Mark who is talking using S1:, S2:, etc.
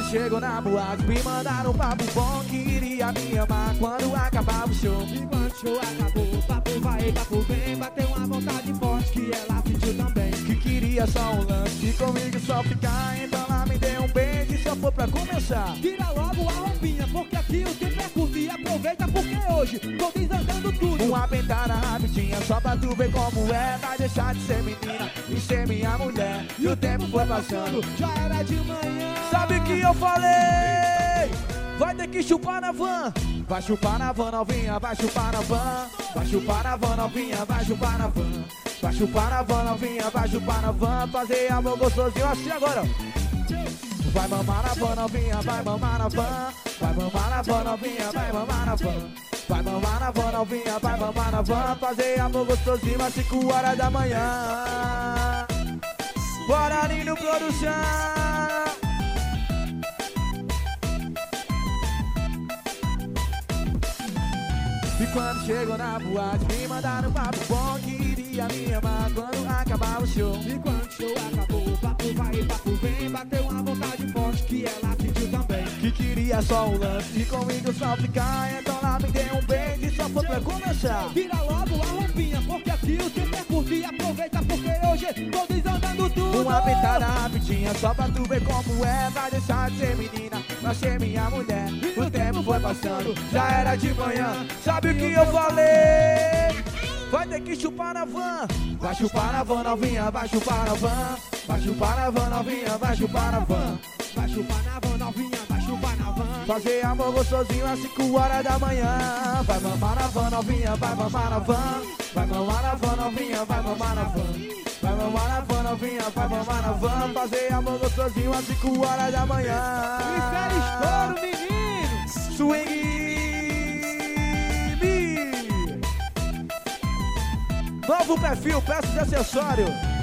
S1: quando chegou na boate, me mandaram um papo bom que iria me amar quando acabava o show.
S2: E quando o show acabou, papo vai, papo vem, bateu uma vontade forte que ela sentiu também.
S1: Que queria só um lance e comigo só ficar. Então ela me deu um beijo e só foi pra começar.
S2: Tira logo a roupinha, porque aqui o tempo é curto. E aproveita porque hoje tô desandando tudo.
S1: Uma pentada rapidinha só pra tu ver como é. Vai deixar de ser menina e ser minha mulher. E o tempo foi passando,
S2: já era de manhã.
S1: sabe que eu falei? Vai ter que chupar na van. Vai chupar na van, novinha, vai chupar na van. Vai chupar na van, novinha, vai chupar na van. Vai chupar na van, novinha, vai chupar na van. Fazer amor gostosinho assim agora. Vai mamar na van, novinha, vai mamar na van. Vai mamar na van, novinha, vai mamar na van. Vai mamar na van, novinha, vai mamar na van. Fazer amor gostosinho às 5 horas da manhã. Bora, Lindo Produção. E quando chegou na boate, me mandaram um papo bom que iria me amar quando acabar o show.
S2: E quando o show acabou, papo vai, papo vem, bateu uma vontade forte que ela sentiu também.
S1: Que queria só um lance e comigo só ficar. Então lá me deu um beijo e só foi pra começar.
S2: Tira logo a roupinha, porque aqui o tempo é curto. E aproveita porque hoje tô desandando tudo.
S1: Uma pentada rapidinha só pra tu ver como é. Vai deixar de ser menina, vai ser minha mulher. O tempo foi passando, já era de manhã. Sabe o que eu falei? Vai ter que chupar na van. Vai chupar na van, novinha, vai chupar na van. Vai chupar na van, novinha, vai chupar na van.
S2: Vai chupar na van, novinha, vai chupar na van.
S1: Fazer amor gostosinho às 5 horas da manhã. Vai mamar na van, novinha, vai mamar na van. Vai mamar na van, novinha, vai mamar na van. Vai mamar na van, novinha, vai mamar na van. Fazer amor gostosinho às 5 horas da manhã.
S2: Isso era estouro, menino.
S1: Swing Me. Novo perfil, peças e acessórios.